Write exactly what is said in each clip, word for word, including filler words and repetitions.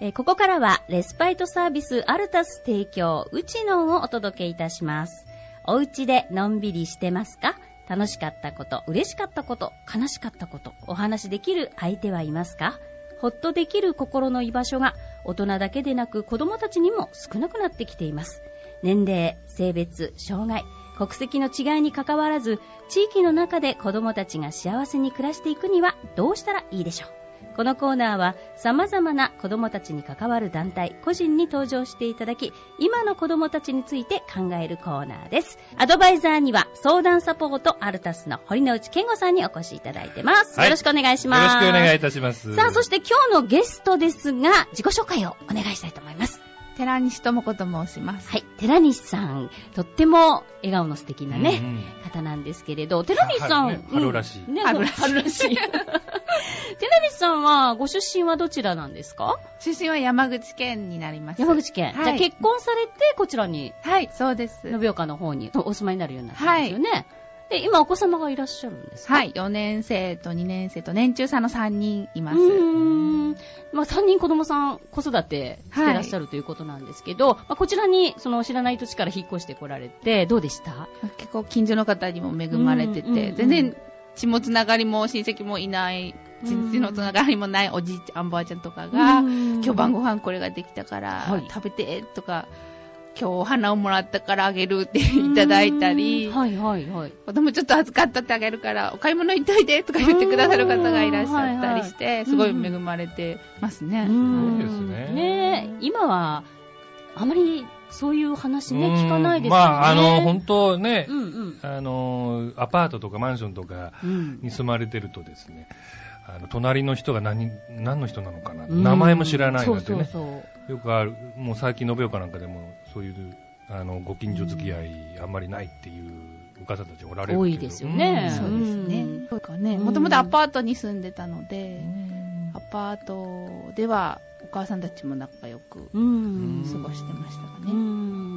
えー、ここからはレスパイトサービスアルタス提供うちのんをお届けいたします。お家でのんびりしてますか？楽しかったこと、嬉しかったこと、悲しかったこと、お話しできる相手はいますか？ほっとできる心の居場所が大人だけでなく子どもたちにも少なくなってきています。年齢、性別、障害、国籍の違いにかかわらず、地域の中で子どもたちが幸せに暮らしていくにはどうしたらいいでしょう。このコーナーは様々な子どもたちに関わる団体、個人に登場していただき、今の子どもたちについて考えるコーナーです。アドバイザーには相談サポートアルタスの堀之内健吾さんにお越しいただいてます、はい、よろしくお願いします。 よろしくお願いいたします。 さあ、そして今日のゲストですが、自己紹介をお願いしたいと思います。 寺西智子と申します。 はい、寺西さん、とっても笑顔の素敵なね、うんうん、方なんですけれど、寺西さん、 ね、春らしい、 うんね、春らしい。寺西さんはご出身はどちらなんですか？ 出身は山口県になります。 山口県、はい、じゃあ結婚されてこちらに、 はい、そうです。 延岡の方にお住まいになるようになったんですよね。はい、で今お子様がいらっしゃるんですか？ はい、よねん生とにねん生と年中さんのさんにんいます。うーん、まあ、さんにん子供さん子育てしてらっしゃるということなんですけど、はい、まあ、こちらにその知らない土地から引っ越してこられてどうでした？ 結構近所の方にも恵まれてて、うんうんうん、全然血もつながりも親戚もいない血のつながりもないおじいちゃんおばあちゃんとかが、今日晩ご飯これができたから、はい、食べてとか、今日お花をもらったからあげるっていただいたり、はいはいはい、子供ちょっと預かったってあげるからお買い物行っといてとか言ってくださる方がいらっしゃったりして、はいはい、すごい恵まれてますね。 そうですね。 ねえ、今はあまりそういう話ね聞かないですよね。 まああの本当ね、うんうん、あのアパートとかマンションとかに住まれてるとですね、あの隣の人が何何の人なのかな、うん、名前も知らないなんてね、そうそうそうよくある。もう最近延岡なんかでもそういうあのご近所付き合いあんまりないっていうお母さんたちおられるけど、 多いですよね。 うん、そうですね。そうかね。もともとアパートに住んでたので、アパートではお母さんたちも仲良く過ごしてましたかね。 うん、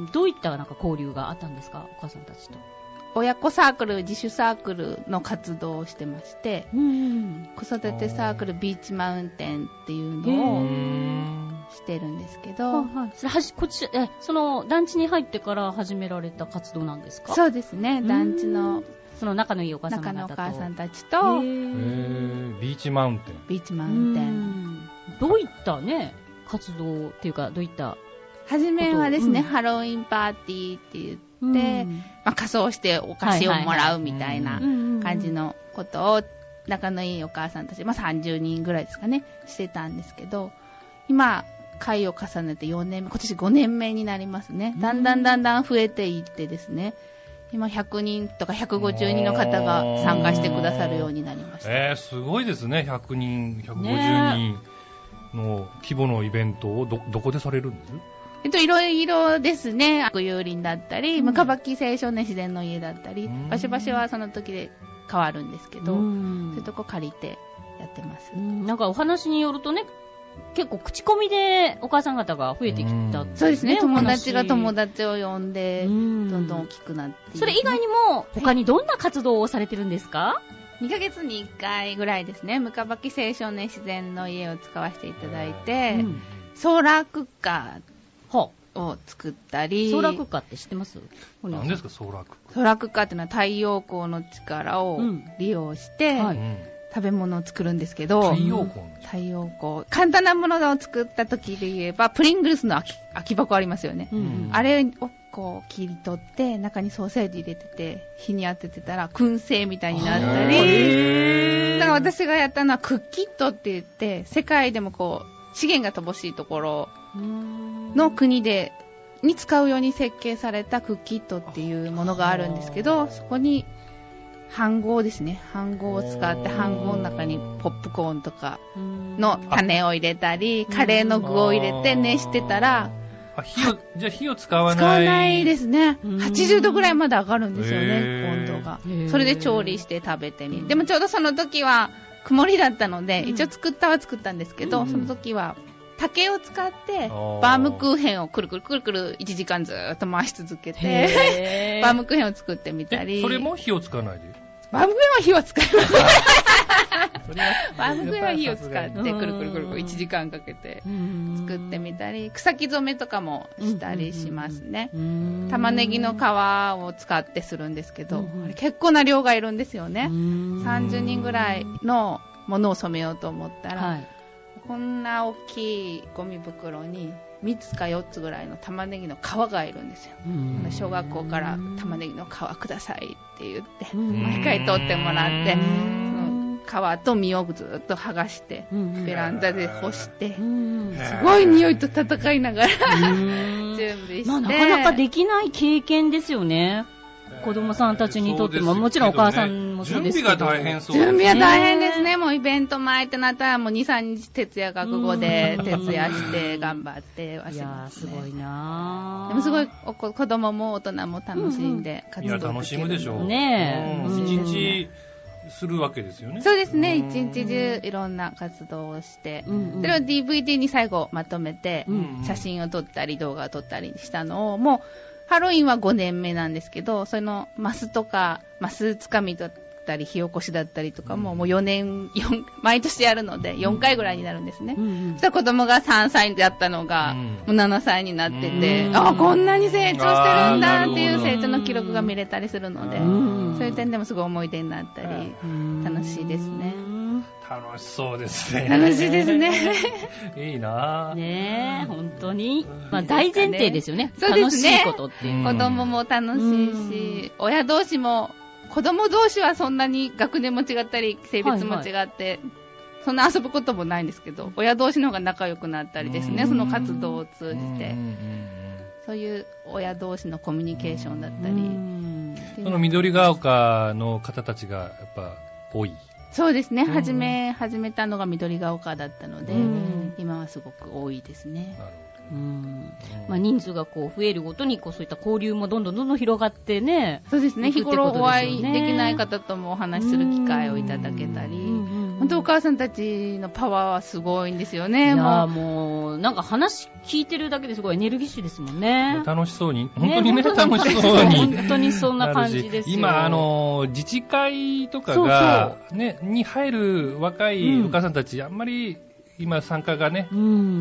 どういったなんか交流があったんですか、お母さんたちと？ 親子サークル、自主サークルの活動をしてまして、うん、子育てサークルビーチマウンテンっていうのをしてるんですけど、はいはい、 それはじこっちえその団地に入ってから始められた活動なんですか？ そうですね、団地のその仲のいいお母さん方と仲のお母さんたちと、へー、ビーチマウンテンビーチマウンテン、 どういったね活動っていうか、どういったはじめはですね、うん、ハロウィンパーティーって言って、うんまあ、仮装してお菓子をもらうみたいな感じのことを仲のいいお母さんたち、まあ、さんじゅうにんぐらいですかねしてたんですけど、今回を重ねてよねんめ、今年ごねんめになりますね。だんだんだんだん増えていってですね、今ひゃくにんとかひゃくごじゅうにんの方が参加してくださるようになりました。 えー、すごいですね。ひゃくにんひゃくごじゅうにんの規模のイベントを ど, どこでされるんです？ えっと、いろいろですね。悪友林だったり、むかばき青少年自然の家だったり、場所場所はその時で変わるんですけど、そういうとこ借りてやってます。 なんかお話によるとね、結構口コミでお母さん方が増えてきたって、ね、 そうですね。友達が友達を呼んで、どんどん大きくなって、ね。 それ以外にも、他にどんな活動をされてるんですか？はい、 にかげつにいっかいぐらいですね。むかばき青少年自然の家を使わせていただいて、うん、ソーラークッカーを作ったり。 ソーラークッカーって知ってます？ 何ですかソーラークッカー？ ソーラークッカーっていうのは太陽光の力を利用して、うんはい、食べ物を作るんですけど、 太陽光の太陽光簡単なものを作った時で言えばプリングルスの空き、空き箱ありますよね、うん、あれをこう切り取って中にソーセージ入れてて火に当ててたら燻製みたいになったり、だから私がやったのはクッキットって言って、世界でもこう資源が乏しいところの国でに使うように設計されたクッキットっていうものがあるんですけど、そこに飯盒ですね、飯盒を使って飯盒の中にポップコーンとかの種を入れたりカレーの具を入れて熱してたら、 あ火をじゃあ火を使わない。 使わないですね。はちじゅうどぐらいまで上がるんですよね、温度が。それで調理して食べてみ。でもちょうどその時は曇りだったので、一応作ったは作ったんですけど、その時は竹を使ってバームクーヘンをくるくるくるくるいちじかんずーっと回し続けてバームクーヘンを作ってみたり。 それも火を使わないで？ バームクーヘンは火を使います。バームクーヘンは火を使って、くるくるくるくるいちじかんかけて作ってみたり、草木染めとかもしたりしますね。玉ねぎの皮を使ってするんですけど、あれ結構な量がいるんですよね。さんじゅうにんぐらいのものを染めようと思ったら、はい、こんな大きいゴミ袋にみっつかよっつぐらいの玉ねぎの皮がいるんですよ。小学校から玉ねぎの皮くださいって言って毎回取ってもらって、その皮と実をずっと剥がしてベランダで干して、すごい匂いと戦いながら準備して、 まあ、なかなかできない経験ですよね。子供さんたちにとっても、もちろんお母さんもそうですけど、 準備が大変そうですね。 準備は大変ですね。もうイベント前ってなったらもうに、さんにち徹夜覚悟で徹夜して頑張ってはしますね。いやー、すごいなー。でもすごい子供も大人も楽しんで活動できる。 いや、楽しむでしょう。 ねえ。 一日するわけですよね。 そうですね。一日中いろんな活動をして、それを ディーブイディー に最後まとめて、写真を撮ったり動画を撮ったりしたのを、もうハロウィンはごねんめなんですけど、そのマスとか、マスつかみだったり、火起こしだったりとかも、もうよねん、毎年やるので、よんかいぐらいになるんですね。うんうん、そしたら子供がさんさいだったのが、うん、もうななさいになってて、あ、こんなに成長してるんだっていう成長の記録が見れたりするので、そういう点でもすごい思い出になったり、楽しいですね。 楽しそうですね。 楽しいですね。 いいなぁ。 ねえ、本当に。まあ大前提ですよね。そうですね。楽しいことっていう。 子供も楽しいし、親同士も、子供同士はそんなに学年も違ったり、性別も違って、はいはい、そんな遊ぶこともないんですけど、親同士の方が仲良くなったりですね、その活動を通じて。そういう親同士のコミュニケーションだったり。 その緑が丘の方たちがやっぱ多い。 そうですね、始め、始めたのが緑が丘だったので、今はすごく多いですね。なるほど。 うんまあ、人数がこう増えるごとにこうそういった交流もどんどんどんどん広がってね。 そうですね。日頃お会いできない方ともお話しする機会をいただけたり、本当お母さんたちのパワーはすごいんですよね。 いやもうなんか話聞いてるだけですごいエネルギッシュですもんね。 楽しそうに本当にね、ね楽しそうに本当にそんな感じですよ。 今あの自治会とかがねに入る若いお母さんたち、うん、あんまり今参加がね、うん、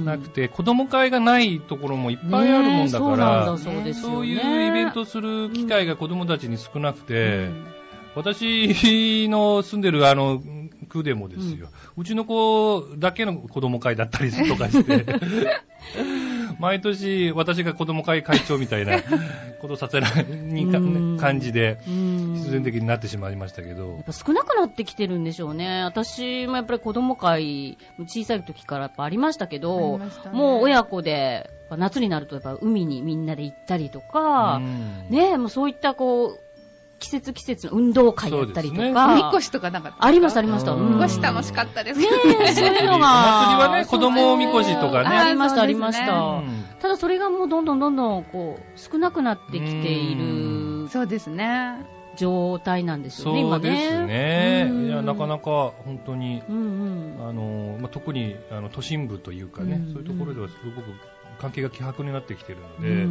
なくて子供会がないところもいっぱいあるもんだから、ね、そうなんだそうですよね、そういうイベントする機会が子供たちに少なくて、うん、私の住んでるあの区でもですよ、うん、うちの子だけの子供会だったりとかして毎年私が子供会会長みたいなことさせないにか、ね、感じで必然的になってしまいましたけど、 やっぱ少なくなってきてるんでしょうね。私もやっぱり子供会小さい時からやっぱありましたけど、ね、もう親子で夏になるとやっぱ海にみんなで行ったりとか、ね、もうそういったこう季節季節の運動会やったりとか、 おみこしとかなかった？ ありましたありました。 おみこし楽しかったですね。 そういうのがお祭りはね、子供おみこしとかね、 ありましたありました。ただそれがもうどんどんどんどんこう少なくなってきている。 そうですね。 状態なんですよね、今ね。 そうですね。いや、なかなか本当に、うんうん、あの、まあ、特にあの都心部というかね、うんうん、そういうところではすごく関係が希薄になってきているので、うん、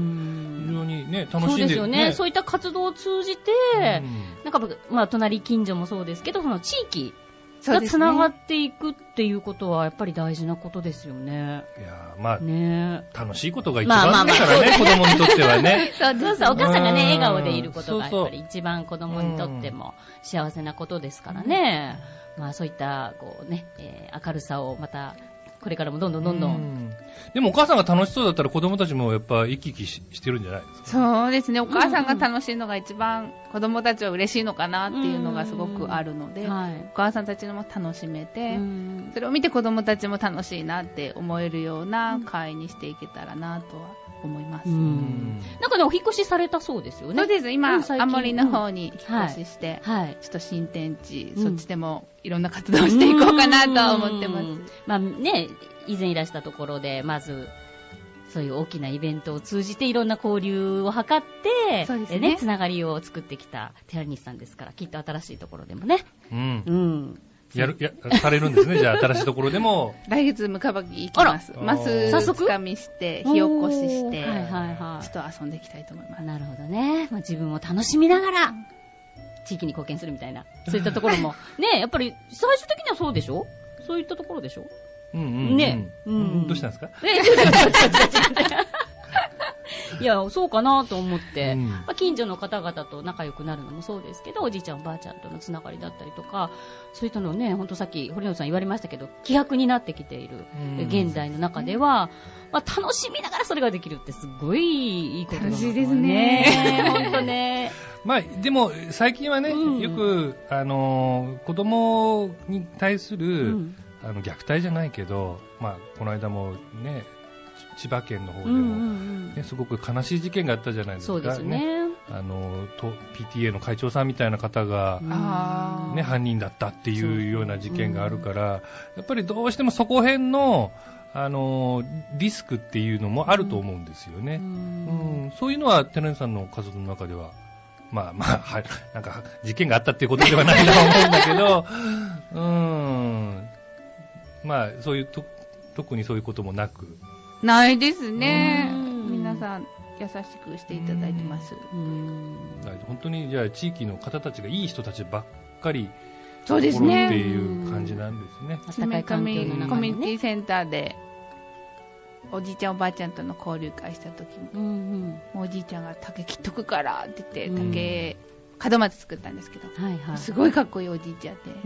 非常にね、楽しんで、 そうですよね。そういった活動を通じて、うん、なんか、まあ、隣近所もそうですけど、その地域がつながっていくっていうことはやっぱり大事なことですよね。 いやまあ、ね、楽しいことが一番だからね、まあまあまあ、子供にとってはね。 そうそうそう、お母さんがね、笑顔でいることがやっぱり一番子供にとっても幸せなことですからね。まあそういったこうね、えー、明るさをまたこれからもどんどんどんどん。うん、 でもお母さんが楽しそうだったら子供たちもやっぱ生き生き し, してるんじゃないですか。 そうですね。お母さんが楽しいのが一番子供たちは嬉しいのかなっていうのがすごくあるので、うんはい、お母さんたちのも楽しめて、うん、それを見て子供たちも楽しいなって思えるような会にしていけたらなとは思います。うん、 なんかね、お引越しされたそうですよね。 そうです。今、青森の方に引っ越しして、はいはい、ちょっと新天地、うん、そっちでもいろんな活動をしていこうかなとは思ってます。 まあね、以前いらしたところで、まず、そういう大きなイベントを通じていろんな交流を図って、そうですね、ね、つながりを作ってきた寺西さんですから、きっと新しいところでもね。うん。うん。 やる、や、されるんですね。じゃあ、新しいところでも。 来月、ムカバキ行きます。マスつかみして、火起こしして、はいはいはい。ちょっと遊んでいきたいと思います。 なるほどね。まあ、自分も楽しみながら、 地域に貢献するみたいな、そういったところもね、やっぱり最終的にはそうでしょ、そういったところでしょ。 うんうんうん、 ね、うん、 どうしたんですか。 いや、そうかなと思って、 うん、 まあ、近所の方々と仲良くなるのもそうですけど、おじいちゃんおばあちゃんとのつながりだったりとか、そういったのをね、ほんとさっき堀野さん言われましたけど、希薄になってきている、うん、現代の中では、まあ、楽しみながらそれができるってすごいいいことだな、ね、 楽しいですね。 ほんとね。 まあ、でも最近はね、うん、よく、あのー、子供に対する、うん、あの虐待じゃないけど、まあ、この間もね、千葉県の方でも、ね、うんうん、すごく悲しい事件があったじゃないですか。 そうですね。 あの ピーティーエー の会長さんみたいな方が、ね、犯人だったっていうような事件があるから、やっぱりどうしてもそこら辺の、あのリスクっていうのもあると思うんですよね。うんうん、そういうのはテレンさんの家族の中では、まあまあ、はい、なんか事件があったっていうことではないと思うんだけど、うーん、まあそういうと特にそういうこともなく。 ないですね。皆さん優しくしていただいてます。 うん、本当にじゃあ地域の方たちがいい人たちばっかり、 そうですね。 っていう感じなんですね。 温かい環境の中でね。コミュニティセンターでおじいちゃんおばあちゃんとの交流会した時も、うんうん、おじいちゃんが竹切っとくからって言って竹、うん、門松作ったんですけど、はいはい、すごいかっこいいおじいちゃんで、うん、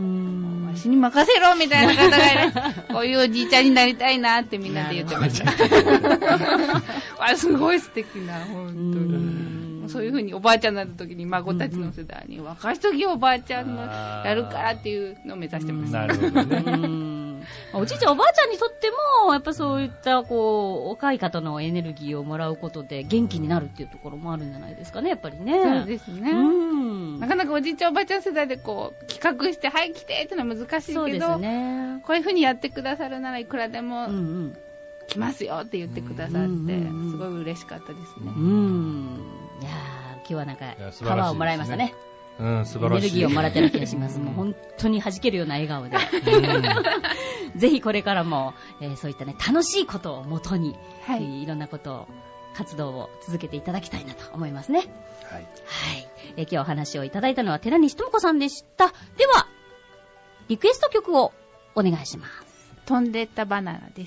私に任せろみたいな方がいる。こういうおじいちゃんになりたいなってみんなで言ってました。あ、すごい素敵な、本当に。そういう風におばあちゃんになった時に孫たちの世代に、若い時おばあちゃんのやるからっていうのを目指してます。 なるほどね。 うんおじいちゃんおばあちゃんにとってもやっぱそういったこう若い方のエネルギーをもらうことで元気になるっていうところもあるんじゃないですかね、やっぱりね。 そうですね。うんなかなかおじいちゃんおばあちゃん世代でこう企画してはい来てっていうのは難しいけど、そうですね、こういう風にやってくださるならいくらでも来ますよって言ってくださって、すごい嬉しかったですね。 うんいやー今日はなんかパワーをもらいましたね。 うん、素晴らしい。 エネルギーをもらってる気がします。もう本当に弾けるような笑顔で。ぜひこれからも、えー、そういったね、楽しいことをもとに、はい、いろんなことを、活動を続けていただきたいなと思いますね。 はい。はい。 えー、今日お話をいただいたのは寺西智子さんでした。では、リクエスト曲をお願いします。 飛んでったバナナです。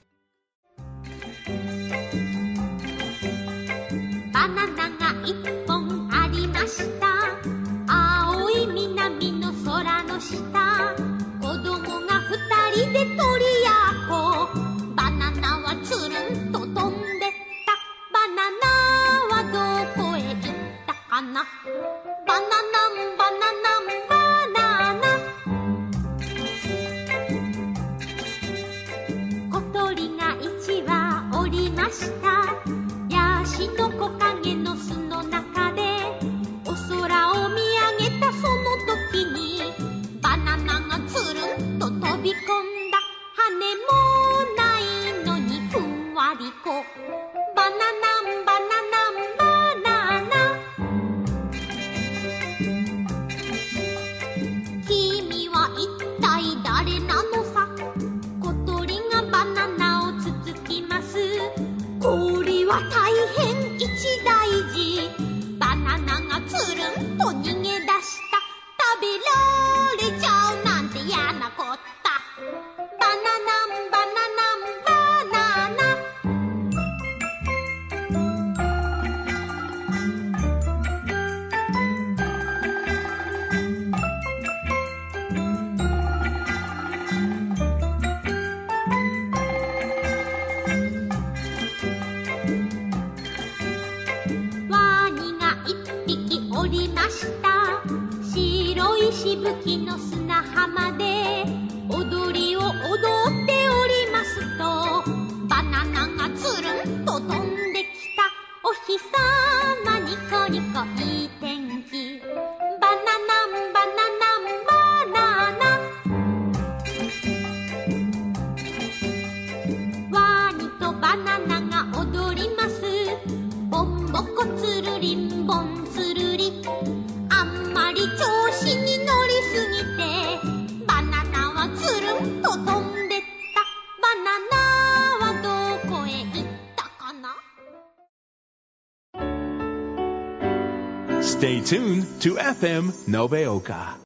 バナナが一本ありました。青い南の空の下、子供が二人で取り合おう。バナナはつるんと飛んでった。バナナはどこへ行ったかな。バナナンバナナンバナナ。小鳥が一羽おりました。ヤシの木陰の巣の中でお空を見上げたその時に、バナナがつるんと飛び込んだ。羽もないのにふんわりこバナナンバナナンバナナ。君は一体誰なのさ。小鳥がバナナをつつきます。氷は大変一大事。バナナがつるんと逃げ出した。食べられちゃうなんて嫌なこった。バナナンバナナンバナナ。ワニが一匹おりました。白いしぶきの砂浜で踊りを踊っておりますと、バナナがつるんと飛んできた。お日さまニコニコいい天気。バナナンバナナンバナナ。ワニとバナナが踊ります。ボンボコつるりんぼんつるり。あんまり調子に乗りすぎてバナナはつるんと飛んでった。バナナはどこへ行ったかな。 Stay tuned to エフエム Nobeoka.